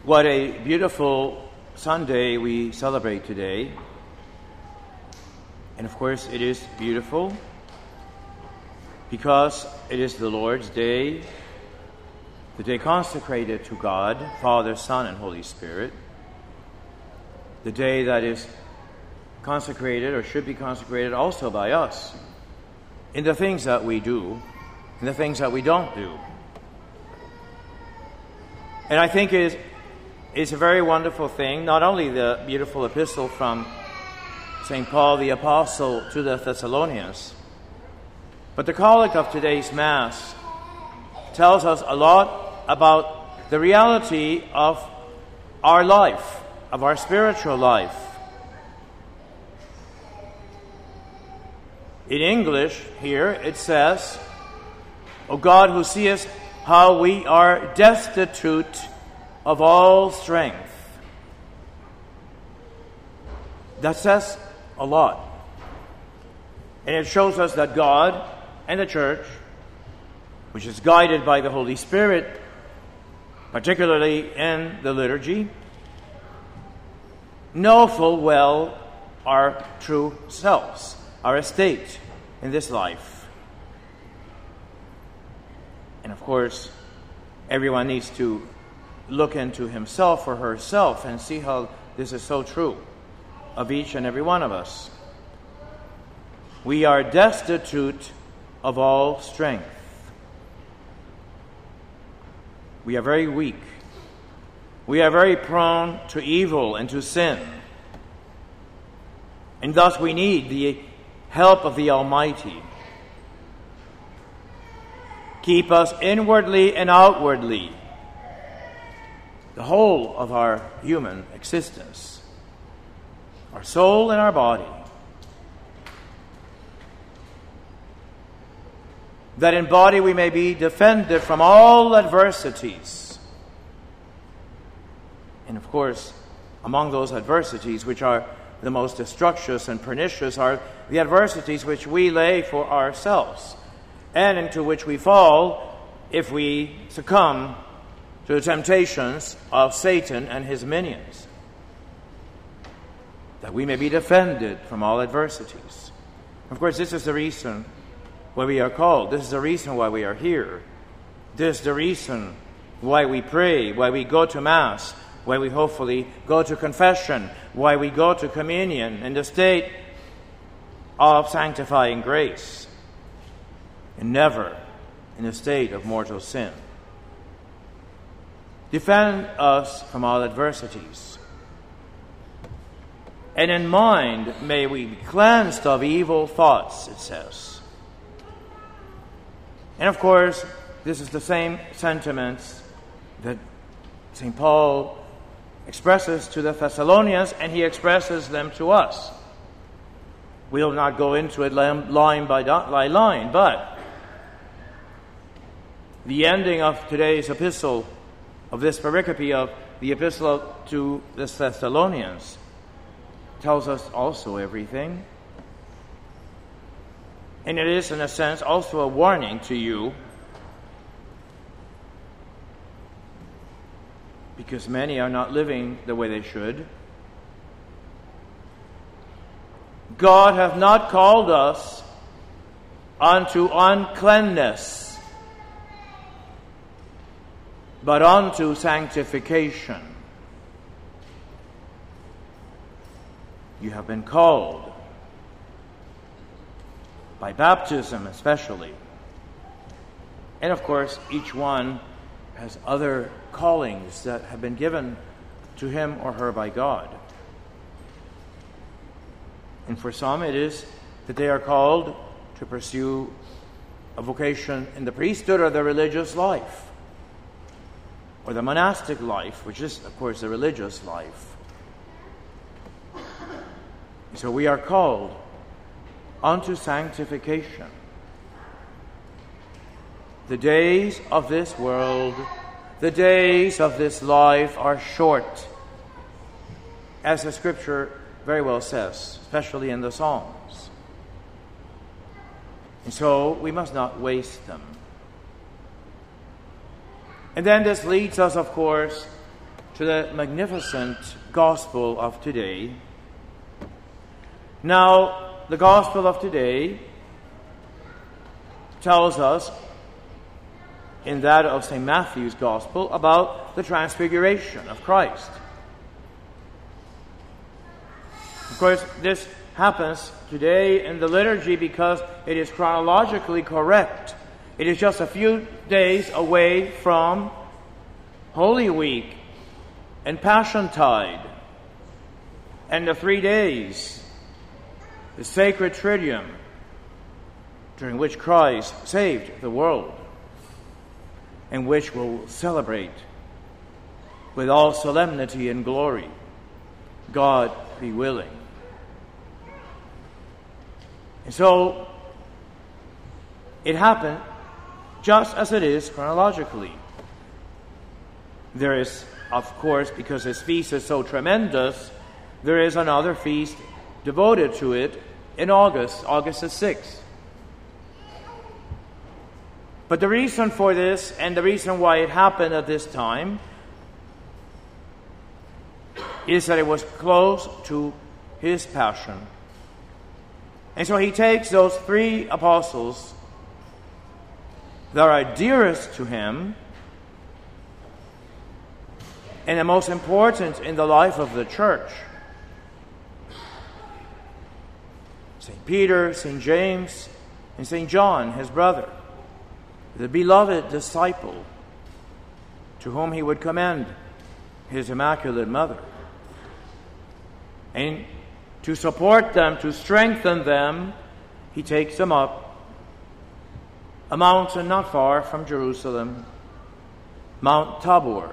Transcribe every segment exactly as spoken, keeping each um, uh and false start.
What a beautiful Sunday we celebrate today. And of course it is beautiful because it is the Lord's day, the day consecrated to God, Father, Son, and Holy Spirit. The day that is consecrated or should be consecrated also by us in the things that we do and the things that we don't do. And I think it is It's a very wonderful thing, not only the beautiful epistle from Saint Paul the Apostle to the Thessalonians, but the collect of today's Mass tells us a lot about the reality of our life, of our spiritual life. In English, here it says, "O God, who seest how we are destitute of all strength." That says a lot. And it shows us that God and the Church, which is guided by the Holy Spirit, particularly in the liturgy, know full well our true selves, our estate in this life. And of course, everyone needs to look into himself or herself and see how this is so true of each and every one of us. We are destitute of all strength. We are very weak. We are very prone to evil and to sin. And thus we need the help of the Almighty. Keep us inwardly and outwardly, the whole of our human existence, our soul and our body, that in body we may be defended from all adversities. And of course, among those adversities which are the most destructive and pernicious are the adversities which we lay for ourselves and into which we fall if we succumb to the temptations of Satan and his minions, that we may be defended from all adversities. Of course, this is the reason why we are called. This is the reason why we are here. This is the reason why we pray, why we go to Mass, why we hopefully go to confession, why we go to communion in the state of sanctifying grace, and never in a state of mortal sin. Defend us from all adversities. And in mind may we be cleansed of evil thoughts, it says. And of course, this is the same sentiments that Saint Paul expresses to the Thessalonians, and he expresses them to us. We'll not go into it line by line, but the ending of today's epistle, of this pericope of the epistle to the Thessalonians, tells us also everything. And it is, in a sense, also a warning to you, because many are not living the way they should. God hath not called us unto uncleanness, but unto sanctification. You have been called, by baptism especially. And of course, each one has other callings that have been given to him or her by God. And for some it is that they are called to pursue a vocation in the priesthood or the religious life, or the monastic life, which is, of course, the religious life. So we are called unto sanctification. The days of this world, the days of this life are short, as the Scripture very well says, especially in the Psalms. And so we must not waste them. And then this leads us, of course, to the magnificent gospel of today. Now, the gospel of today tells us, in that of Saint Matthew's gospel, about the transfiguration of Christ. Of course, this happens today in the liturgy because it is chronologically correct. It is just a few days away from Holy Week and Passiontide, and the three days, the Sacred Triduum, during which Christ saved the world, and which we'll celebrate with all solemnity and glory, God be willing. And so, it happened just as it is chronologically. There is, of course, because this feast is so tremendous, there is another feast devoted to it in August, August the sixth. But the reason for this, and the reason why it happened at this time, is that it was close to his passion. And so he takes those three apostles that are dearest to him and the most important in the life of the church, Saint Peter, Saint James, and Saint John, his brother, the beloved disciple to whom he would commend his Immaculate Mother. And to support them, to strengthen them, he takes them up a mountain not far from Jerusalem, Mount Tabor.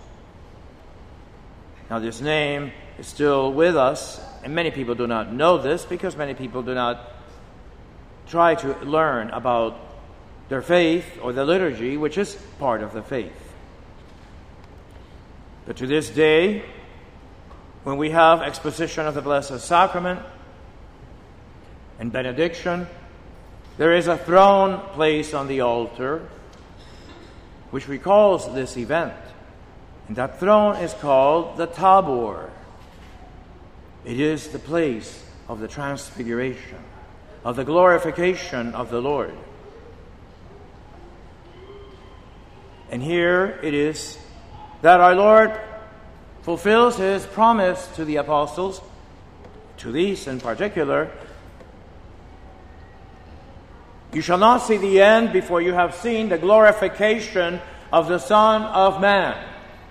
Now this name is still with us, and many people do not know this because many people do not try to learn about their faith or the liturgy, which is part of the faith. But to this day, when we have exposition of the Blessed Sacrament and benediction, there is a throne placed on the altar which recalls this event. And that throne is called the Tabor. It is the place of the transfiguration, of the glorification of the Lord. And here it is that our Lord fulfills his promise to the apostles, to these in particular. You shall not see the end before you have seen the glorification of the Son of Man.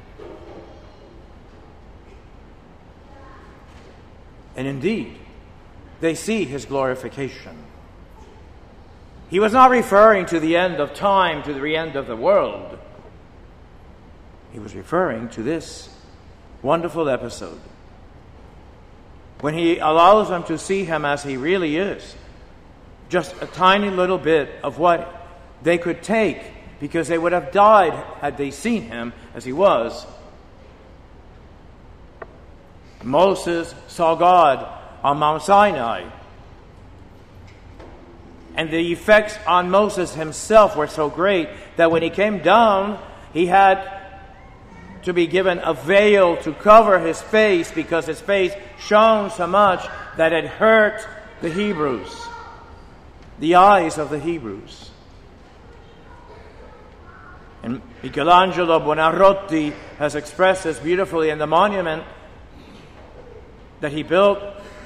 And indeed, they see his glorification. He was not referring to the end of time, to the end of the world. He was referring to this wonderful episode when he allows them to see him as he really is. Just a tiny little bit of what they could take, because they would have died had they seen him as he was. Moses saw God on Mount Sinai, and the effects on Moses himself were so great that when he came down, he had to be given a veil to cover his face, because his face shone so much that it hurt the Hebrews, the eyes of the Hebrews. And Michelangelo Buonarroti has expressed this beautifully in the monument that he built,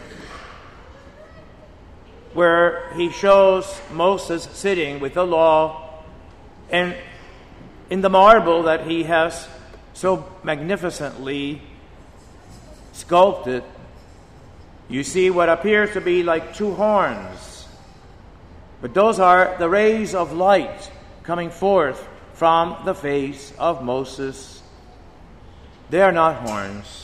where he shows Moses sitting with the law, and in the marble that he has so magnificently sculpted, you see what appears to be like two horns. But those are the rays of light coming forth from the face of Moses. They are not horns.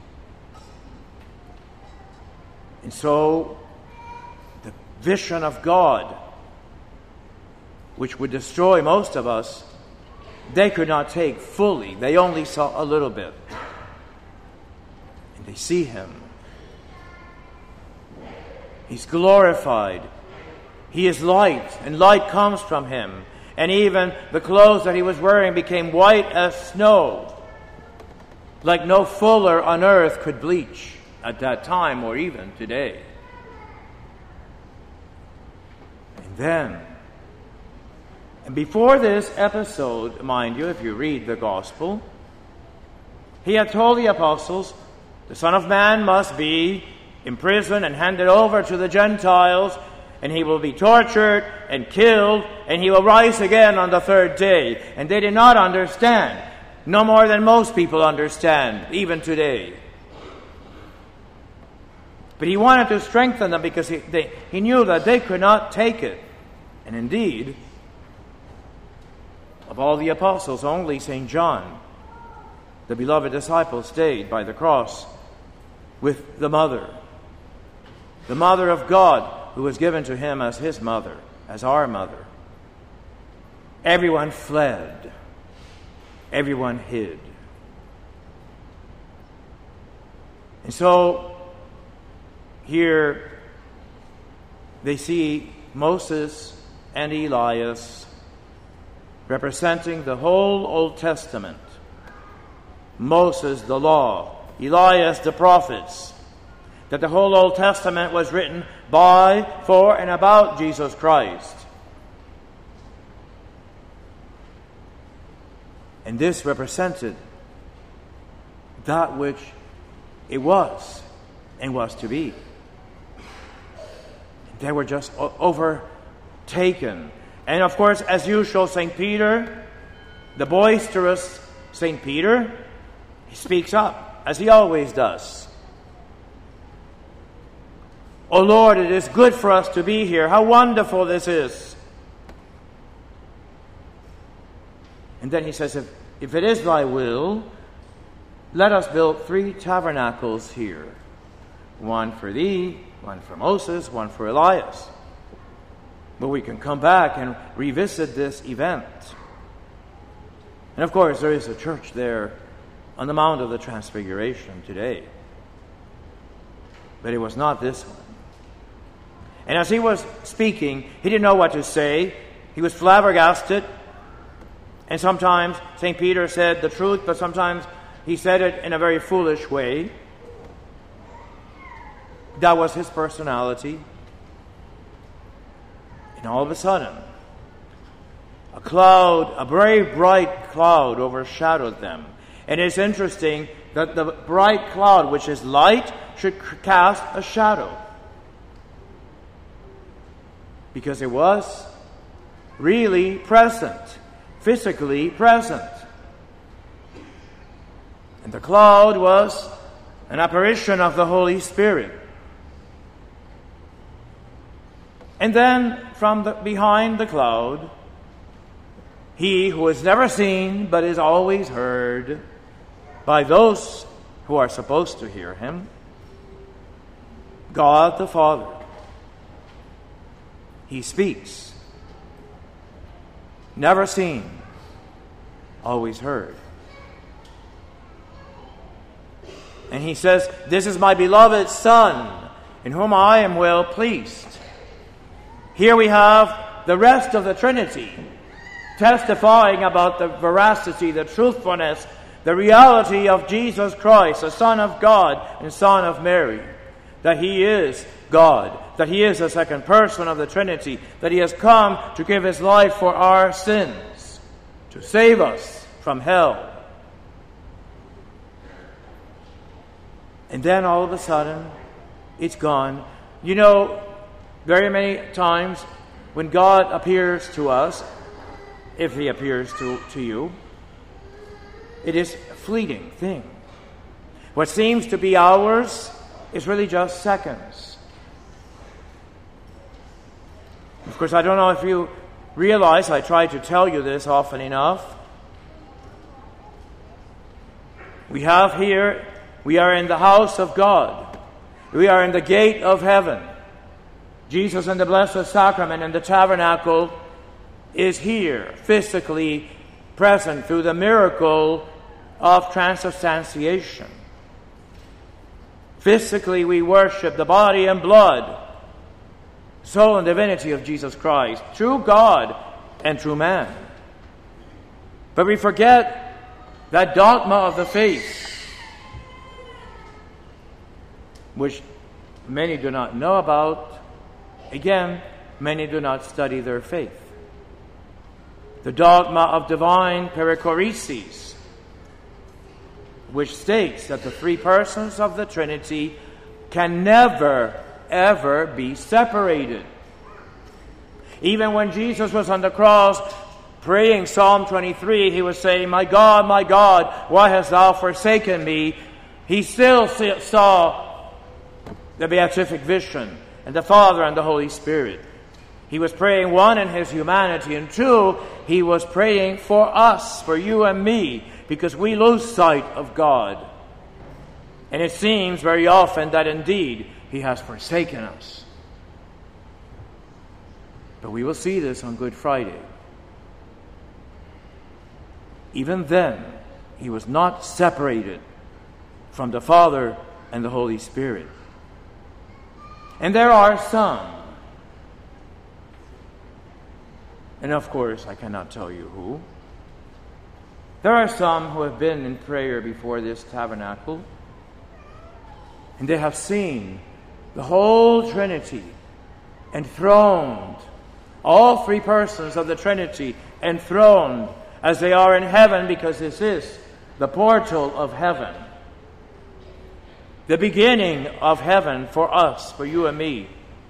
And so, the vision of God, which would destroy most of us, they could not take fully. They only saw a little bit. And they see him. He's glorified. He is light, and light comes from him. And even the clothes that he was wearing became white as snow. like no fuller on earth could bleach at that time or even today. And then, and before this episode, mind you, if you read the Gospel, he had told the apostles, the Son of Man must be imprisoned and handed over to the Gentiles, and he will be tortured and killed, and he will rise again on the third day. And they did not understand, no more than most people understand, even today. But he wanted to strengthen them because he, they, he knew that they could not take it. And indeed, of all the apostles, only Saint John, the beloved disciple, stayed by the cross with the mother, the mother of God, who was given to him as his mother, as our mother. Everyone fled. Everyone hid. And so, here they see Moses and Elias representing the whole Old Testament. Moses, the law. Elias, the prophets. That the whole Old Testament was written by, for, and about Jesus Christ. And this represented that which it was and was to be. They were just overtaken. And of course, as usual, Saint Peter, the boisterous Saint Peter, he speaks up, as he always does. "O Lord, it is good for us to be here. How wonderful this is." And then he says, if, if it is thy will, let us build three tabernacles here. One for thee, one for Moses, one for Elias. But we can come back and revisit this event. And of course, there is a church there on the Mount of the Transfiguration today. But it was not this one. And as he was speaking, he didn't know what to say. He was flabbergasted. And sometimes Saint Peter said the truth, but sometimes he said it in a very foolish way. That was his personality. And all of a sudden, a cloud, a very bright cloud overshadowed them. And it's interesting that the bright cloud, which is light, should cast a shadow. Because it was really present, physically present. And the cloud was an apparition of the Holy Spirit. And then from the, behind the cloud, he who is never seen but is always heard by those who are supposed to hear him, God the Father. He speaks. Never seen, always heard. And he says, "This is my beloved Son, in whom I am well pleased." Here we have the rest of the Trinity testifying about the veracity, the truthfulness, the reality of Jesus Christ, the Son of God and Son of Mary. That he is God, that he is the second person of the Trinity, that he has come to give his life for our sins, to save us from hell. And then all of a sudden, it's gone. You know, very many times when God appears to us, if he appears to, to you, it is a fleeting thing. What seems to be hours is really just seconds. Of course, I don't know if you realize, I try to tell you this often enough. We have here, we are in the house of God. We are in the gate of heaven. Jesus in the Blessed Sacrament in the tabernacle is here, physically present through the miracle of transubstantiation. Physically we worship the body and blood, soul and divinity of Jesus Christ, true God and true man. But we forget that dogma of the faith, which many do not know about. Again, many do not study their faith. The dogma of divine perichoresis, which states that the three persons of the Trinity can never, ever be separated. Even when Jesus was on the cross praying Psalm twenty-three, he was saying, "My God, my God, why hast thou forsaken me?" He still saw the beatific vision and the Father and the Holy Spirit. He was praying, one, in his humanity, and two, he was praying for us, for you and me, because we lose sight of God. And it seems very often that indeed he has forsaken us. But we will see this on Good Friday. Even then, he was not separated from the Father and the Holy Spirit. And there are some, and of course I cannot tell you who, there are some who have been in prayer before this tabernacle, and they have seen the whole Trinity enthroned, all three persons of the Trinity enthroned as they are in heaven, because this is the portal of heaven, the beginning of heaven for us, for you and me.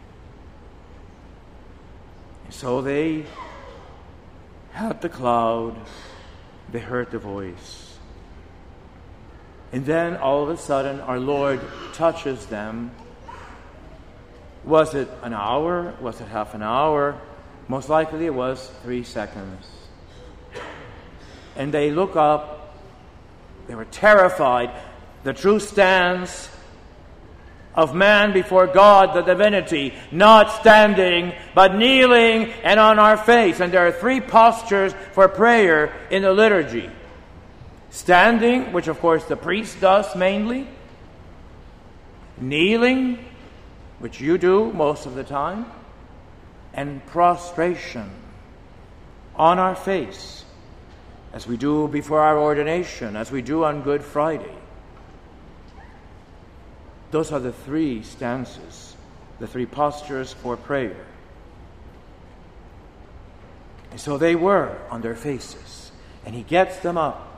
So they heard the cloud, they heard the voice. And then all of a sudden our Lord touches them. Was it an hour? Was it half an hour? Most likely it was three seconds. And they look up. They were terrified. The true stance of man before God, the divinity, not standing, but kneeling and on our face. And there are three postures for prayer in the liturgy. Standing, which of course the priest does mainly. Kneeling, which you do most of the time. And prostration, on our face, as we do before our ordination, as we do on Good Friday. Those are the three stances, the three postures for prayer. And so they were on their faces, and he gets them up.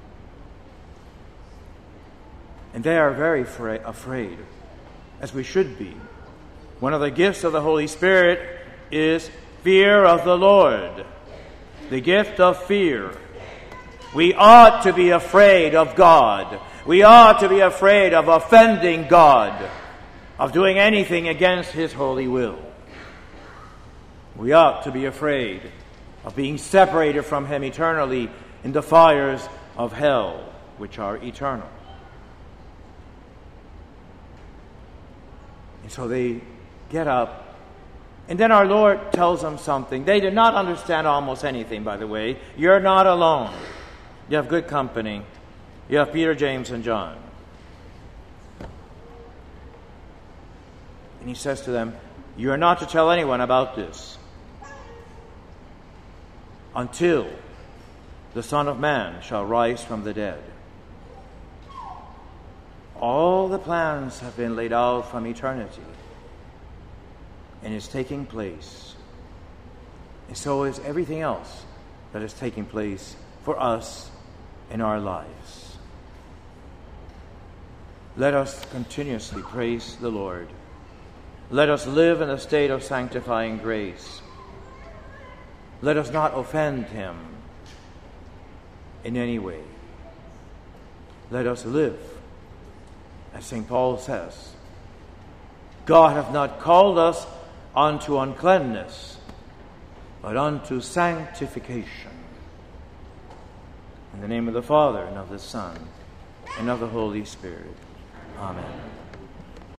And they are very fra- afraid, as we should be. One of the gifts of the Holy Spirit is fear of the Lord, the gift of fear. We ought to be afraid of God. We ought to be afraid of offending God, of doing anything against His holy will. We ought to be afraid of being separated from Him eternally in the fires of hell, which are eternal. And so they get up, and then our Lord tells them something. They did not understand almost anything, by the way. You're not alone. You have good company. You have Peter, James, and John. And he says to them, you are not to tell anyone about this until the Son of Man shall rise from the dead. All the plans have been laid out from eternity, and it's taking place. And so is everything else that is taking place for us in our lives. Let us continuously praise the Lord. Let us live in a state of sanctifying grace. Let us not offend Him in any way. Let us live, as Saint Paul says, God hath not called us unto uncleanness, but unto sanctification. In the name of the Father, and of the Son, and of the Holy Spirit. Amen.